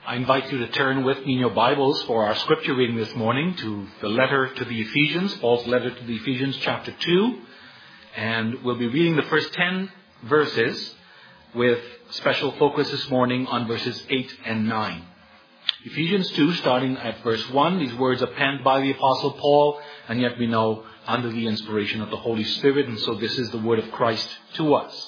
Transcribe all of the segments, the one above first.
I invite you to turn with me in your Bibles for our scripture reading this morning to the letter to the Ephesians, Paul's letter to the Ephesians, chapter 2. And we'll be reading the first 10 verses with special focus this morning on verses 8 and 9. Ephesians 2, starting at verse 1, these words are penned by the Apostle Paul, and yet we know under the inspiration of the Holy Spirit, and so this is the word of Christ to us.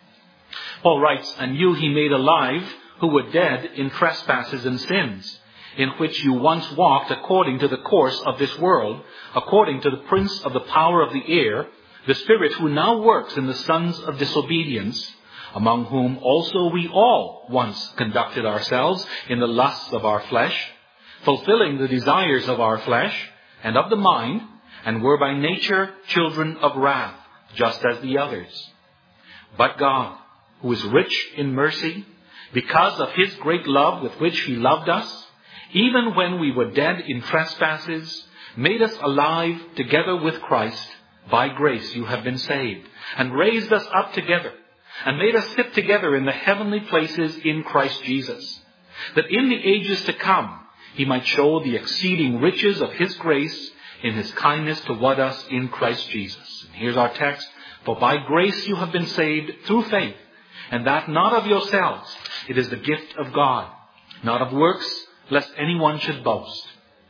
Paul writes, "And you he made alive, who were dead in trespasses and sins, in which you once walked according to the course of this world, according to the prince of the power of the air, the spirit who now works in the sons of disobedience, among whom also we all once conducted ourselves in the lusts of our flesh, fulfilling the desires of our flesh and of the mind, and were by nature children of wrath, just as the others. But God, who is rich in mercy, because of his great love with which he loved us, even when we were dead in trespasses, made us alive together with Christ. By grace you have been saved, and raised us up together, and made us sit together in the heavenly places in Christ Jesus, that in the ages to come he might show the exceeding riches of his grace in his kindness toward us in Christ Jesus." And here's our text. "For by grace you have been saved through faith, and that not of yourselves. It is the gift of God, not of works, lest anyone should boast.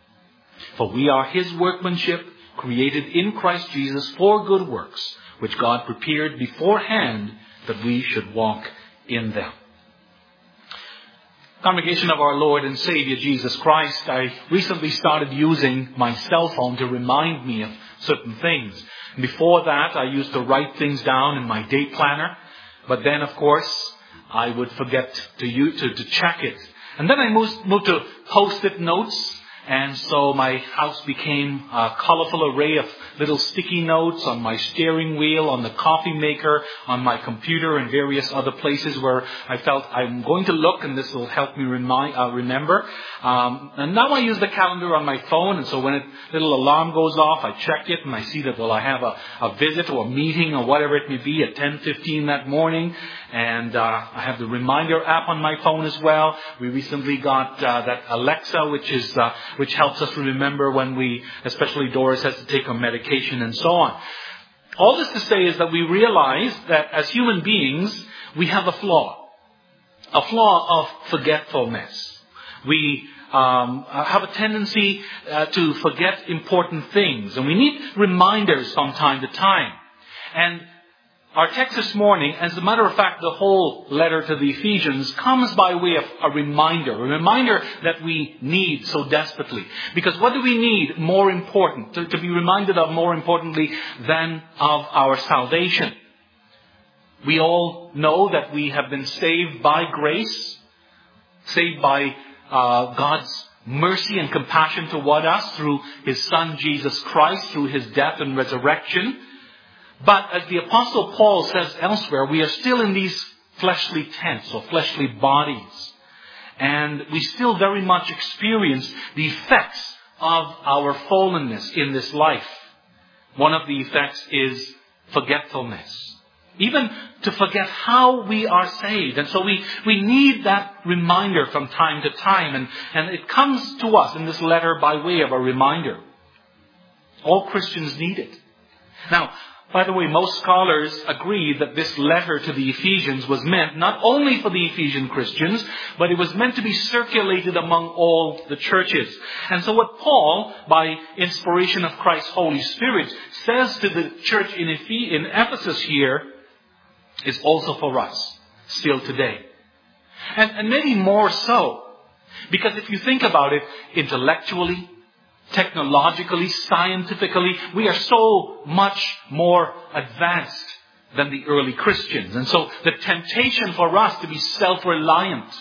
For we are his workmanship, created in Christ Jesus for good works, which God prepared beforehand that we should walk in them." Congregation of our Lord and Savior Jesus Christ, I recently started using my cell phone to remind me of certain things. Before that, I used to write things down in my day planner. But then, of course, I would forget to check it. And then I moved to Post-it notes. And so my house became a colorful array of little sticky notes on my steering wheel, on the coffee maker, on my computer, and various other places where I felt I'm going to look and this will help me remember. And now I use the calendar on my phone, and so when a little alarm goes off, I check it and I see that, well, I have a visit or a meeting or whatever it may be at 10:15 that morning. And I have the reminder app on my phone as well. We recently got that Alexa, which helps us remember when especially Doris has to take her medication and so on. All this to say is that we realize that as human beings, we have a flaw of forgetfulness. We have a tendency to forget important things, and we need reminders from time to time. And our text this morning, as a matter of fact, the whole letter to the Ephesians comes by way of a reminder that we need so desperately. Because what do we need more important, to be reminded of more importantly than of our salvation? We all know that we have been saved by grace, saved by God's mercy and compassion toward us through his Son Jesus Christ, through his death and resurrection. But as the Apostle Paul says elsewhere, we are still in these fleshly tents or fleshly bodies. And we still very much experience the effects of our fallenness in this life. One of the effects is forgetfulness. Even to forget how we are saved. And so we need that reminder from time to time. And it comes to us in this letter by way of a reminder. All Christians need it. Now, by the way, most scholars agree that this letter to the Ephesians was meant not only for the Ephesian Christians, but it was meant to be circulated among all the churches. And so what Paul, by inspiration of Christ's Holy Spirit, says to the church in Ephesus here is also for us, still today. And maybe more so, because if you think about it intellectually, technologically, scientifically, we are so much more advanced than the early Christians. And so the temptation for us to be self-reliant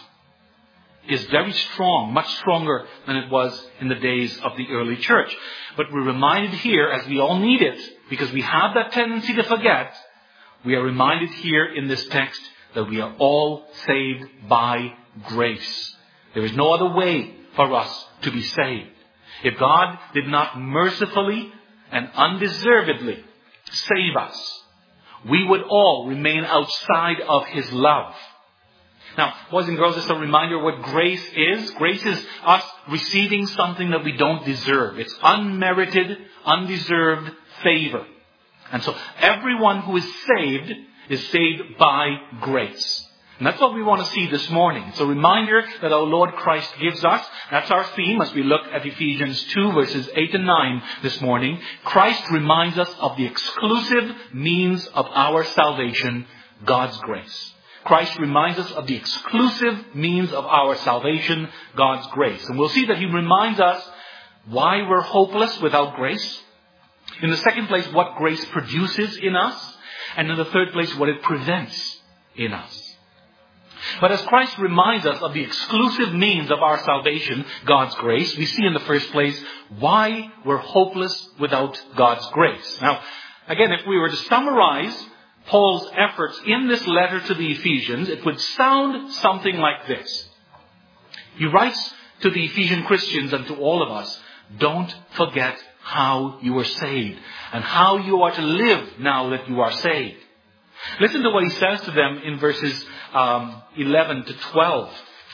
is very strong, much stronger than it was in the days of the early church. But we're reminded here, as we all need it, because we have that tendency to forget, we are reminded here in this text that we are all saved by grace. There is no other way for us to be saved. If God did not mercifully and undeservedly save us, we would all remain outside of his love. Now, boys and girls, just a reminder what grace is. Grace is us receiving something that we don't deserve. It's unmerited, undeserved favor. And so everyone who is saved by grace. And that's what we want to see this morning. It's a reminder that our Lord Christ gives us. That's our theme as we look at Ephesians 2 verses 8 and 9 this morning. Christ reminds us of the exclusive means of our salvation, God's grace. Christ reminds us of the exclusive means of our salvation, God's grace. And we'll see that He reminds us why we're hopeless without grace. In the second place, what grace produces in us. And in the third place, what it prevents in us. But as Christ reminds us of the exclusive means of our salvation, God's grace, we see in the first place why we're hopeless without God's grace. Now, again, if we were to summarize Paul's efforts in this letter to the Ephesians, it would sound something like this. He writes to the Ephesian Christians and to all of us, don't forget how you were saved and how you are to live now that you are saved. Listen to what he says to them in verses 11 to 12.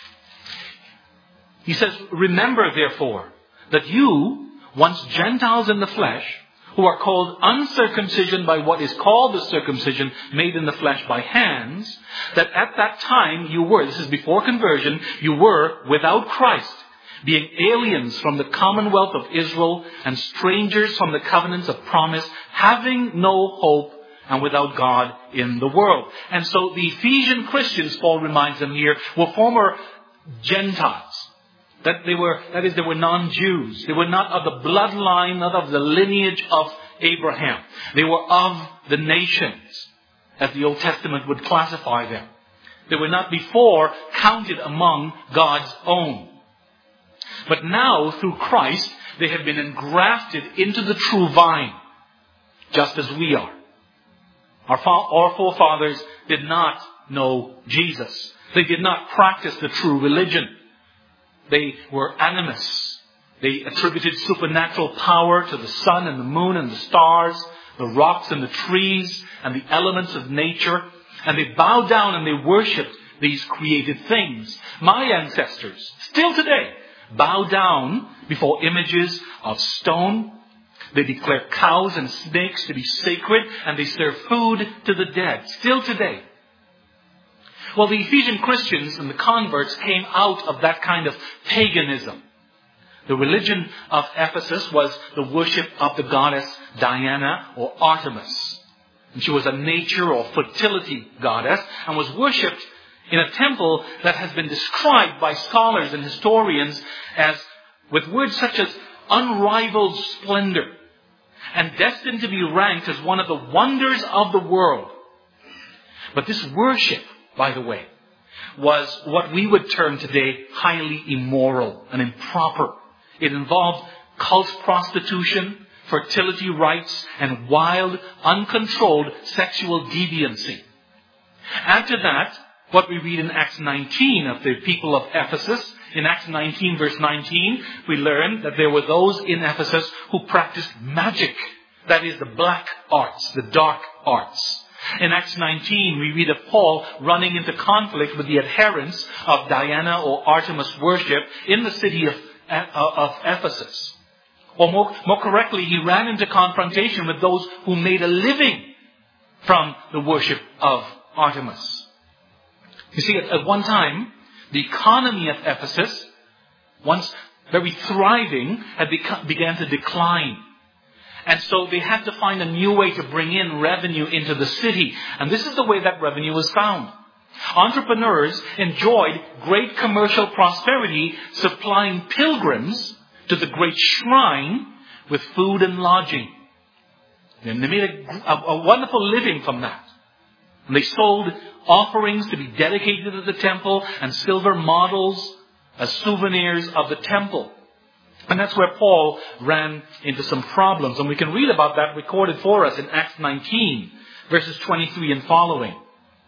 He says, remember therefore that you, once Gentiles in the flesh, who are called uncircumcision by what is called the circumcision made in the flesh by hands, that at that time you were, this is before conversion, you were without Christ, being aliens from the commonwealth of Israel and strangers from the covenants of promise, having no hope and without God in the world. And so the Ephesian Christians, Paul reminds them here, were former Gentiles. They were non-Jews. They were not of the bloodline, not of the lineage of Abraham. They were of the nations, as the Old Testament would classify them. They were not before counted among God's own. But now, through Christ, they have been engrafted into the true vine, just as we are. Our forefathers did not know Jesus. They did not practice the true religion. They were animists. They attributed supernatural power to the sun and the moon and the stars, the rocks and the trees and the elements of nature. And they bowed down and they worshipped these created things. My ancestors, still today, bow down before images of stone. They declare cows and snakes to be sacred, and they serve food to the dead, still today. Well, the Ephesian Christians and the converts came out of that kind of paganism. The religion of Ephesus was the worship of the goddess Diana or Artemis. And she was a nature or fertility goddess and was worshipped in a temple that has been described by scholars and historians as with words such as unrivaled splendor and destined to be ranked as one of the wonders of the world. But this worship, by the way, was what we would term today highly immoral and improper. It involved cult prostitution, fertility rites, and wild, uncontrolled sexual deviancy. Add to that what we read in Acts 19 of the people of Ephesus. In Acts 19 verse 19, we learn that there were those in Ephesus who practiced magic. That is the black arts, the dark arts. In Acts 19, we read of Paul running into conflict with the adherents of Diana or Artemis worship in the city of Ephesus. Or more correctly, he ran into confrontation with those who made a living from the worship of Artemis. You see, at one time, the economy of Ephesus, once very thriving, began to decline. And so they had to find a new way to bring in revenue into the city. And this is the way that revenue was found. Entrepreneurs enjoyed great commercial prosperity, supplying pilgrims to the great shrine with food and lodging. And they made a wonderful living from that. And they sold offerings to be dedicated to the temple and silver models as souvenirs of the temple. And that's where Paul ran into some problems. And we can read about that recorded for us in Acts 19, verses 23 and following.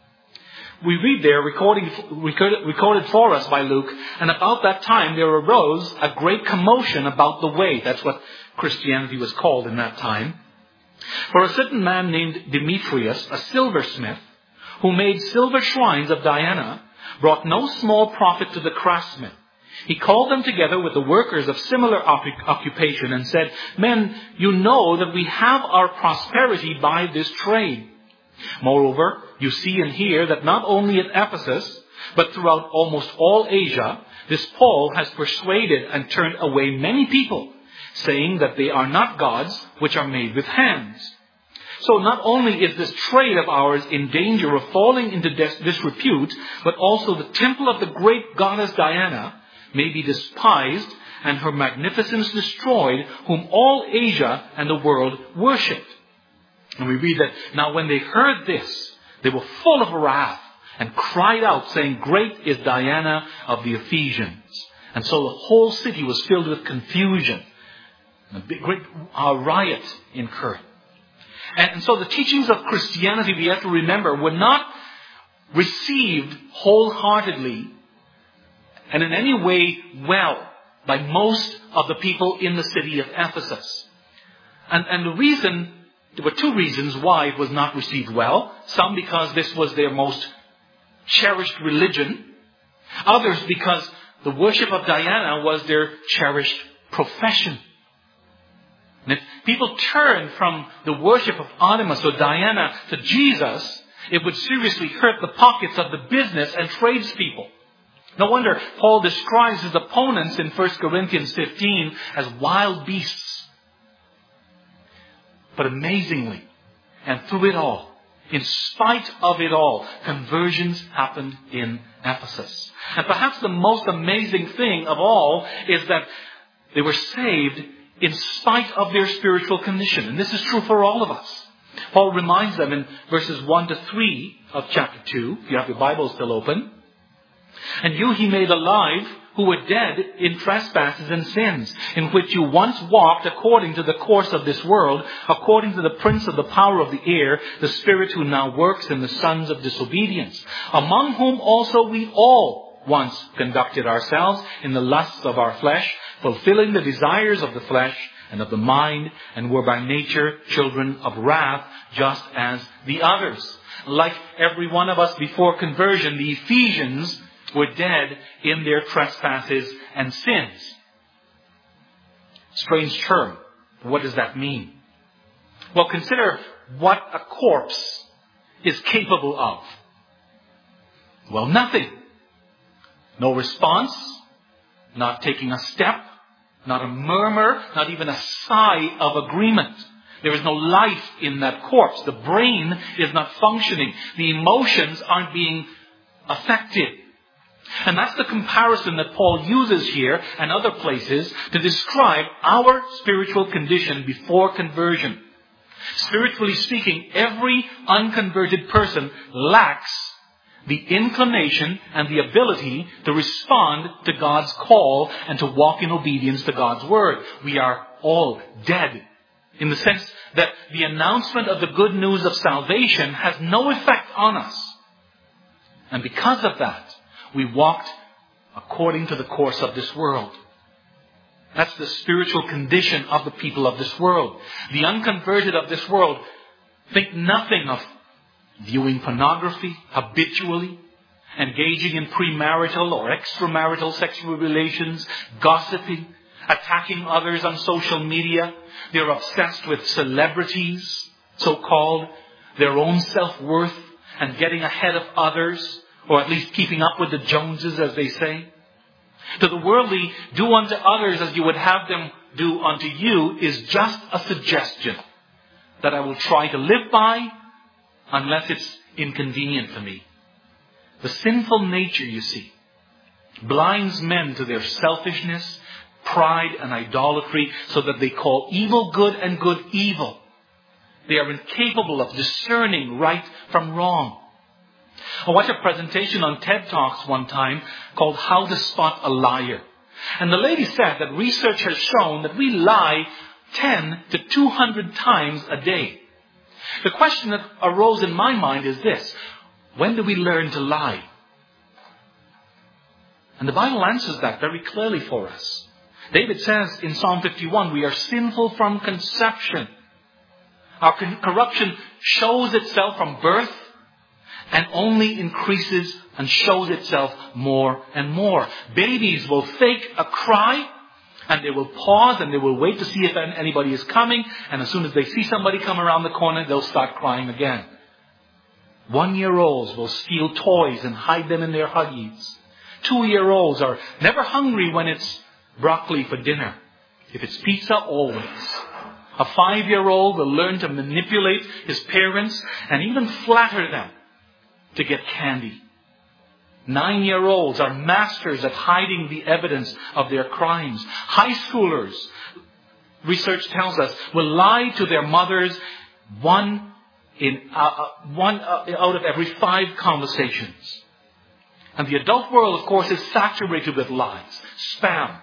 We read there, recorded for us by Luke, and about that time there arose a great commotion about the way. That's what Christianity was called in that time. For a certain man named Demetrius, a silversmith, who made silver shrines of Diana, brought no small profit to the craftsmen. He called them together with the workers of similar occupation and said, "Men, you know that we have our prosperity by this trade. Moreover, you see and hear that not only at Ephesus, but throughout almost all Asia, this Paul has persuaded and turned away many people, saying that they are not gods which are made with hands." So not only is this trade of ours in danger of falling into disrepute, but also the temple of the great goddess Diana may be despised and her magnificence destroyed, whom all Asia and the world worshipped. And we read that, now when they heard this, they were full of wrath and cried out, saying, "Great is Diana of the Ephesians." And so the whole city was filled with confusion. A great riot occurred. And so the teachings of Christianity, we have to remember, were not received wholeheartedly and in any way well by most of the people in the city of Ephesus. And the reason, there were two reasons why it was not received well. Some because this was their most cherished religion. Others because the worship of Diana was their cherished profession. And if people turn from the worship of Artemis or Diana to Jesus, it would seriously hurt the pockets of the business and tradespeople. No wonder Paul describes his opponents in 1 Corinthians 15 as wild beasts. But amazingly, and through it all, in spite of it all, conversions happened in Ephesus. And perhaps the most amazing thing of all is that they were saved in spite of their spiritual condition. And this is true for all of us. Paul reminds them in verses 1 to 3 of chapter 2, if you have your Bible still open, "And you he made alive who were dead in trespasses and sins, in which you once walked according to the course of this world, according to the prince of the power of the air, the spirit who now works in the sons of disobedience, among whom also we all once conducted ourselves in the lusts of our flesh, fulfilling the desires of the flesh and of the mind, and were by nature children of wrath, just as the others." Like every one of us before conversion, the Ephesians were dead in their trespasses and sins. Strange term. What does that mean? Well, consider what a corpse is capable of. Well, nothing. No response, not taking a step, not a murmur, not even a sigh of agreement. There is no life in that corpse. The brain is not functioning. The emotions aren't being affected. And that's the comparison that Paul uses here and other places to describe our spiritual condition before conversion. Spiritually speaking, every unconverted person lacks the inclination and the ability to respond to God's call and to walk in obedience to God's word. We are all dead in the sense that the announcement of the good news of salvation has no effect on us. And because of that, we walked according to the course of this world. That's the spiritual condition of the people of this world. The unconverted of this world think nothing of viewing pornography habitually, engaging in premarital or extramarital sexual relations, gossiping, attacking others on social media. They're obsessed with celebrities, so-called, their own self-worth and getting ahead of others, or at least keeping up with the Joneses, as they say. To the worldly, do unto others as you would have them do unto you is just a suggestion that I will try to live by unless it's inconvenient for me. The sinful nature, you see, blinds men to their selfishness, pride and idolatry so that they call evil good and good evil. They are incapable of discerning right from wrong. I watched a presentation on TED Talks one time called How to Spot a Liar. And the lady said that research has shown that we lie 10 to 200 times a day. The question that arose in my mind is this: when do we learn to lie? And the Bible answers that very clearly for us. David says in Psalm 51, we are sinful from conception. Our corruption shows itself from birth. and only increases and shows itself more and more. Babies will fake a cry, and they will pause and they will wait to see if anybody is coming, and as soon as they see somebody come around the corner, they'll start crying again. 1-year-olds will steal toys and hide them in their Huggies. 2-year-olds are never hungry when it's broccoli for dinner. If it's pizza, always. A 5-year-old will learn to manipulate his parents and even flatter them to get candy. 9-year-olds are masters at hiding the evidence of their crimes. High schoolers, research tells us, will lie to their mothers one out of every 5 conversations. And the adult world, of course, is saturated with lies, spam.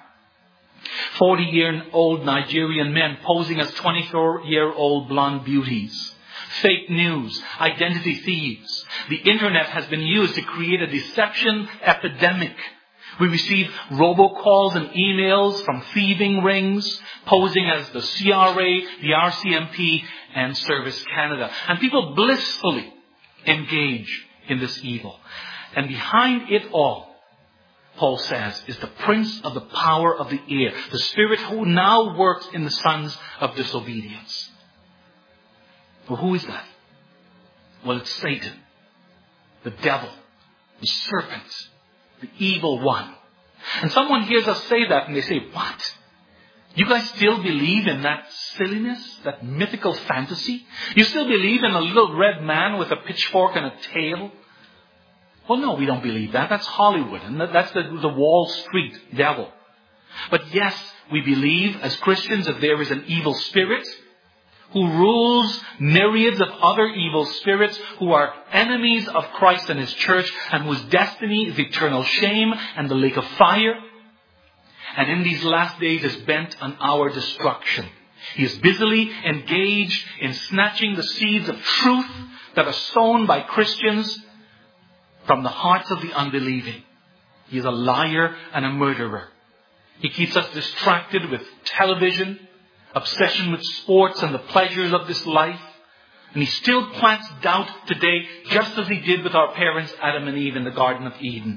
40-year-old Nigerian men posing as 24-year-old blonde beauties. Fake news, identity thieves. The internet has been used to create a deception epidemic. We receive robocalls and emails from thieving rings, posing as the CRA, the RCMP, and Service Canada. And people blissfully engage in this evil. And behind it all, Paul says, is the prince of the power of the air, the spirit who now works in the sons of disobedience. Well, who is that? Well, it's Satan, the devil, the serpent, the evil one. And someone hears us say that and they say, what? You guys still believe in that silliness, that mythical fantasy? You still believe in a little red man with a pitchfork and a tail? Well, no, we don't believe that. That's Hollywood, and that's the Wall Street devil. But yes, we believe as Christians that there is an evil spirit who rules myriads of other evil spirits who are enemies of Christ and His church, and whose destiny is eternal shame and the lake of fire. And in these last days is bent on our destruction. He is busily engaged in snatching the seeds of truth that are sown by Christians from the hearts of the unbelieving. He is a liar and a murderer. He keeps us distracted with television, obsession with sports and the pleasures of this life. And he still plants doubt today, just as he did with our parents Adam and Eve in the Garden of Eden.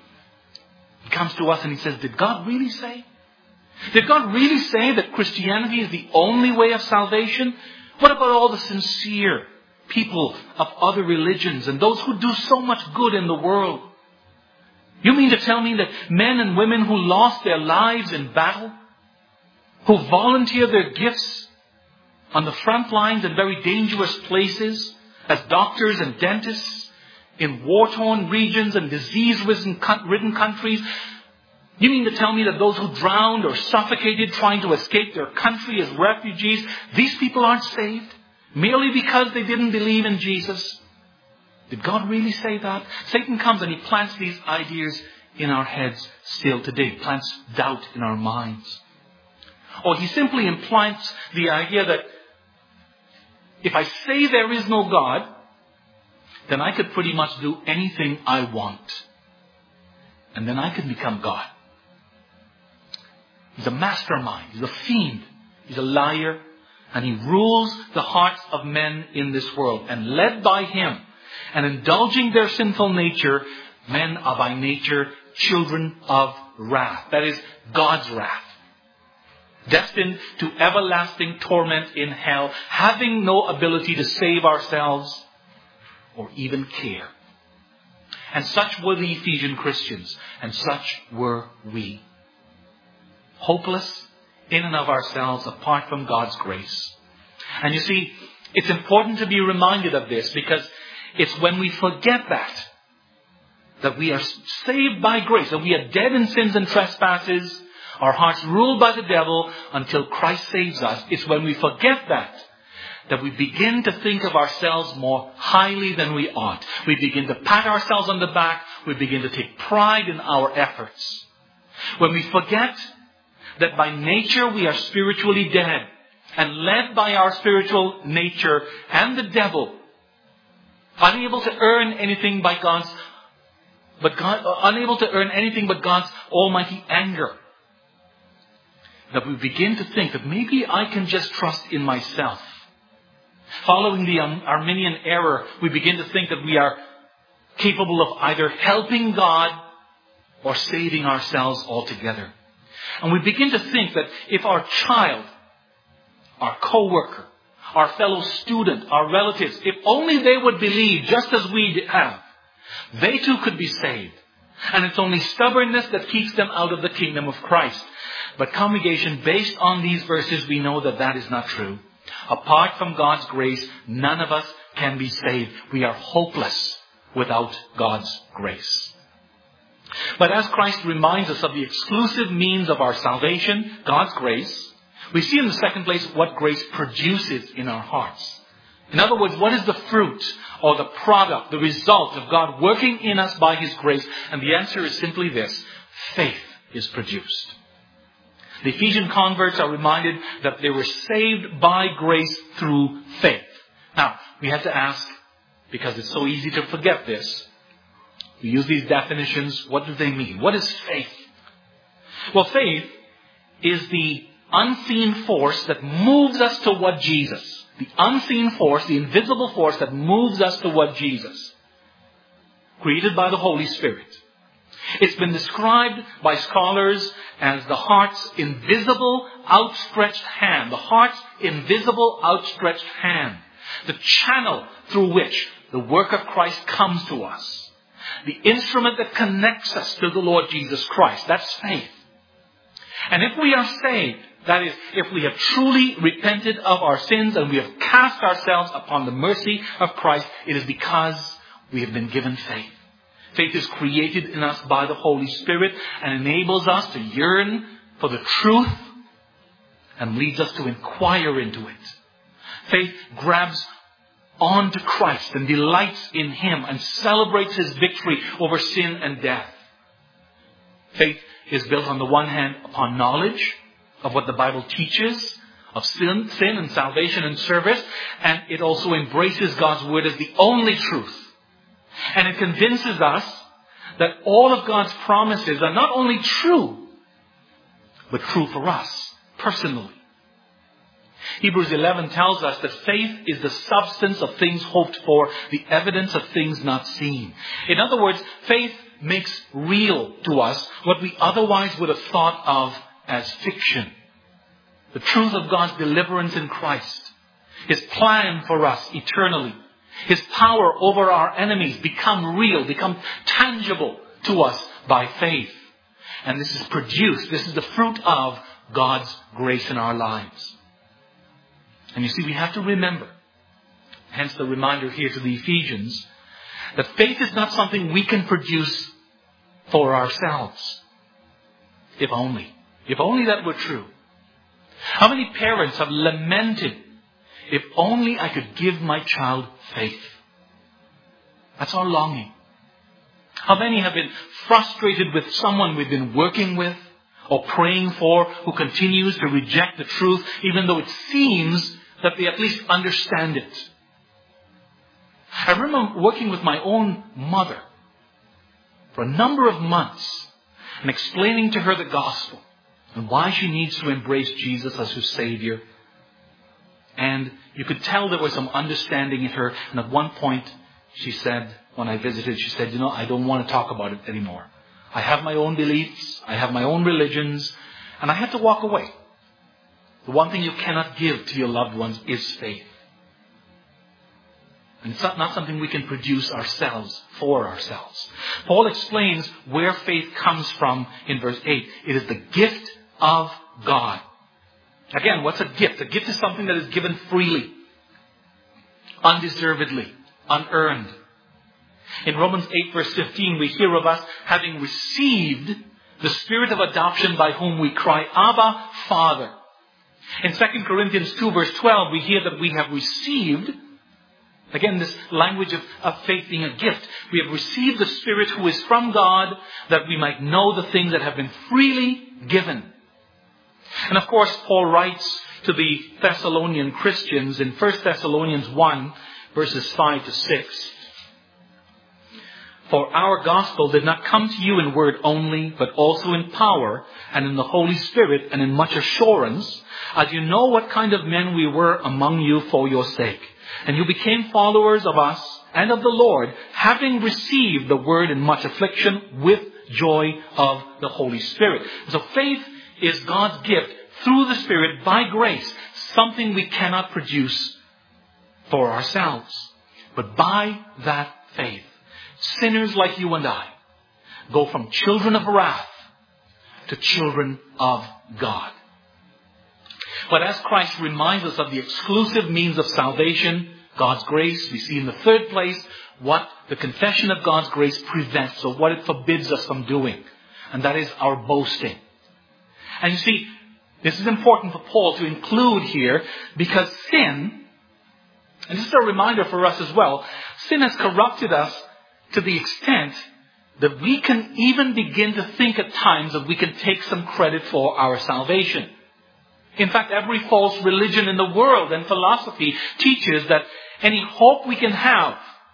He comes to us and he says, did God really say? Did God really say that Christianity is the only way of salvation? What about all the sincere people of other religions and those who do so much good in the world? You mean to tell me that men and women who lost their lives in battle, who volunteer their gifts on the front lines in very dangerous places as doctors and dentists in war-torn regions and disease-ridden countries, you mean to tell me that those who drowned or suffocated trying to escape their country as refugees, these people aren't saved merely because they didn't believe in Jesus? Did God really say that? Satan comes and he plants these ideas in our heads still today, plants doubt in our minds. Or he simply implants the idea that if I say there is no God, then I could pretty much do anything I want. And then I could become God. He's a mastermind. He's a fiend. He's a liar. And he rules the hearts of men in this world. And led by him and indulging their sinful nature, men are by nature children of wrath. That is, God's wrath. Destined to everlasting torment in hell, having no ability to save ourselves or even care. And such were the Ephesian Christians, and such were we. Hopeless in and of ourselves apart from God's grace. And you see, it's important to be reminded of this, because it's when we forget that we are saved by grace, that we are dead in sins and trespasses, our hearts ruled by the devil until Christ saves us. It's when we forget that we begin to think of ourselves more highly than we ought. We begin to pat ourselves on the back. We begin to take pride in our efforts. When we forget that by nature we are spiritually dead and led by our spiritual nature and the devil, unable to earn anything but God's almighty anger. That we begin to think that maybe I can just trust in myself. Following the Arminian error, we begin to think that we are capable of either helping God or saving ourselves altogether. And we begin to think that if our child, our co-worker, our fellow student, our relatives, if only they would believe just as we have, they too could be saved. And it's only stubbornness that keeps them out of the kingdom of Christ. But congregation, based on these verses, we know that that is not true. Apart from God's grace, none of us can be saved. We are hopeless without God's grace. But as Christ reminds us of the exclusive means of our salvation, God's grace, we see in the second place what grace produces in our hearts. In other words, what is the fruit or the product, the result of God working in us by His grace? And the answer is simply this: faith is produced. The Ephesian converts are reminded that they were saved by grace through faith. Now, we have to ask, because it's so easy to forget this, we use these definitions, what do they mean? What is faith? Well, faith is the unseen force that moves us toward Jesus. The unseen force, the invisible force that moves us toward Jesus. Created by the Holy Spirit. It's been described by scholars as the heart's invisible outstretched hand. The heart's invisible outstretched hand. The channel through which the work of Christ comes to us. The instrument that connects us to the Lord Jesus Christ. That's faith. And if we are saved, that is, if we have truly repented of our sins and we have cast ourselves upon the mercy of Christ, it is because we have been given faith. Faith is created in us by the Holy Spirit and enables us to yearn for the truth and leads us to inquire into it. Faith grabs onto Christ and delights in Him and celebrates His victory over sin and death. Faith is built on the one hand upon knowledge of what the Bible teaches, of sin and salvation and service, and it also embraces God's Word as the only truth. And it convinces us that all of God's promises are not only true, but true for us personally. Hebrews 11 tells us that faith is the substance of things hoped for, the evidence of things not seen. In other words, faith makes real to us what we otherwise would have thought of as fiction. The truth of God's deliverance in Christ. His plan for us eternally. His power over our enemies become real, become tangible to us by faith. And this is produced, this is the fruit of God's grace in our lives. And you see, we have to remember, hence the reminder here to the Ephesians, that faith is not something we can produce for ourselves. If only that were true. How many parents have lamented, if only I could give my child faith? That's our longing. How many have been frustrated with someone we've been working with or praying for who continues to reject the truth even though it seems that they at least understand it? I remember working with my own mother for a number of months and explaining to her the gospel and why she needs to embrace Jesus as her Savior. And you could tell there was some understanding in her. And at one point, she said, when I visited, she said, I don't want to talk about it anymore. I have my own beliefs. I have my own religions. And I had to walk away. The one thing you cannot give to your loved ones is faith. And it's not something we can produce ourselves, for ourselves. Paul explains where faith comes from in verse 8. It is the gift of God. Again, what's a gift? A gift is something that is given freely, undeservedly, unearned. In Romans 8 verse 15, we hear of us having received the Spirit of adoption by whom we cry, Abba, Father. In 2 Corinthians 2 verse 12, we hear that we have received, again, this language of faith being a gift. We have received the Spirit who is from God that we might know the things that have been freely given. And of course, Paul writes to the Thessalonian Christians in 1 Thessalonians 1 verses 5 to 6. For our gospel did not come to you in word only, but also in power and in the Holy Spirit and in much assurance, as you know what kind of men we were among you for your sake. And you became followers of us and of the Lord, having received the word in much affliction with joy of the Holy Spirit. So faith is God's gift through the Spirit by grace, something we cannot produce for ourselves. But by that faith, sinners like you and I go from children of wrath to children of God. But as Christ reminds us of the exclusive means of salvation, God's grace, we see in the third place what the confession of God's grace prevents, or what it forbids us from doing. And that is our boasting. And you see, this is important for Paul to include here, because sin, and this is a reminder for us as well, sin has corrupted us to the extent that we can even begin to think at times that we can take some credit for our salvation. In fact, every false religion in the world and philosophy teaches that any hope we can have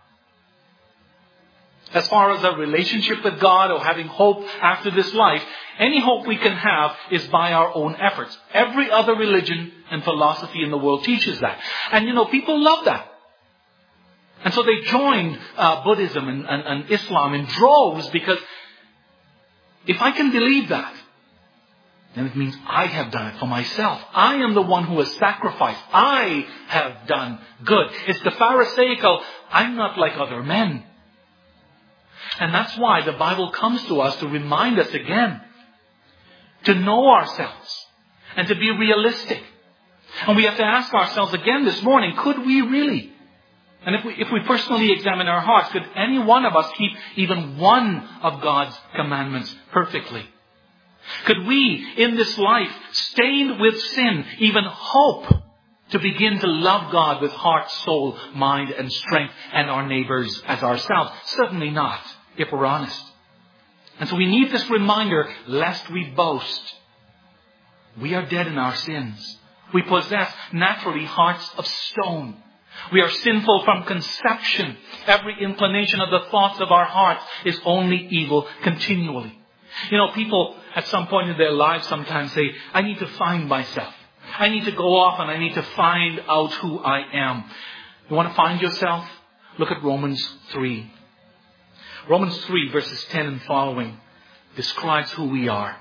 as far as a relationship with God or having hope after this life, any hope we can have is by our own efforts. Every other religion and philosophy in the world teaches that. And people love that. And so they joined Buddhism and Islam in droves, because if I can believe that, then it means I have done it for myself. I am the one who has sacrificed. I have done good. It's the Pharisaical, I'm not like other men. And that's why the Bible comes to us to remind us again to know ourselves and to be realistic. And we have to ask ourselves again this morning, could we really? And if we personally examine our hearts, could any one of us keep even one of God's commandments perfectly? Could we, in this life, stained with sin, even hope to begin to love God with heart, soul, mind, and strength, and our neighbors as ourselves? Certainly not, if we're honest. And so we need this reminder, lest we boast. We are dead in our sins. We possess naturally hearts of stone. We are sinful from conception. Every inclination of the thoughts of our hearts is only evil continually. People at some point in their lives sometimes say, I need to find myself. I need to go off and I need to find out who I am. You want to find yourself? Look at Romans 3. Romans 3 verses 10 and following describes who we are.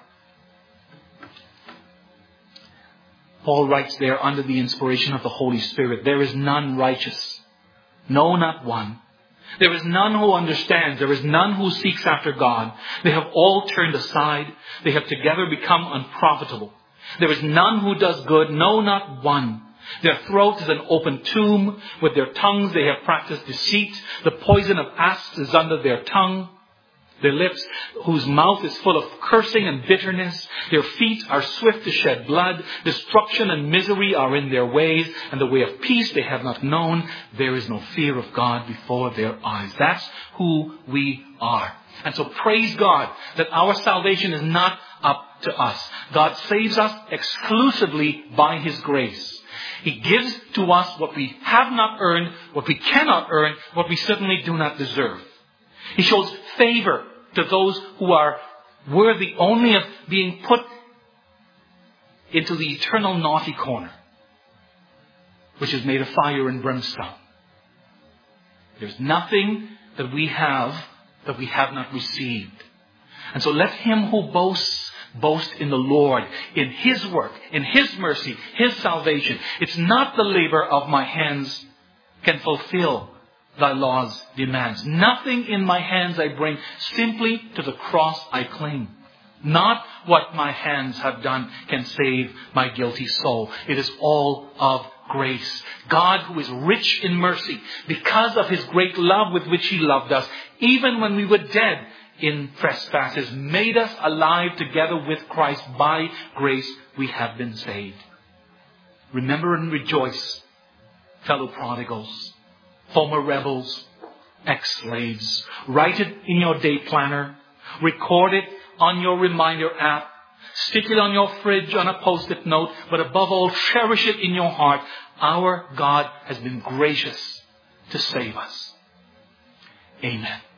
Paul writes there under the inspiration of the Holy Spirit, there is none righteous. No, not one. There is none who understands. There is none who seeks after God. They have all turned aside. They have together become unprofitable. There is none who does good. No, not one. Their throat is an open tomb. With their tongues they have practiced deceit. The poison of asps is under their tongue. Their lips, whose mouth is full of cursing and bitterness. Their feet are swift to shed blood. Destruction and misery are in their ways, and the way of peace they have not known. There is no fear of God before their eyes. That's who we are. And so praise God that our salvation is not up to us. God saves us exclusively by His grace. He gives to us what we have not earned, what we cannot earn, what we certainly do not deserve. He shows favor to those who are worthy only of being put into the eternal naughty corner, which is made of fire and brimstone. There's nothing that we have not received. And so let him who boasts, boast in the Lord, in His work, in His mercy, His salvation. It's not the labor of my hands can fulfill Thy law's demands. Nothing in my hands I bring, simply to the cross I cling. Not what my hands have done can save my guilty soul. It is all of grace. God, who is rich in mercy, because of His great love with which He loved us, even when we were dead in trespasses, made us alive together with Christ. By grace we have been saved. Remember and rejoice, fellow prodigals, former rebels, ex-slaves. Write it in your day planner. Record it on your reminder app. Stick it on your fridge on a post-it note. But above all, cherish it in your heart. Our God has been gracious to save us. Amen.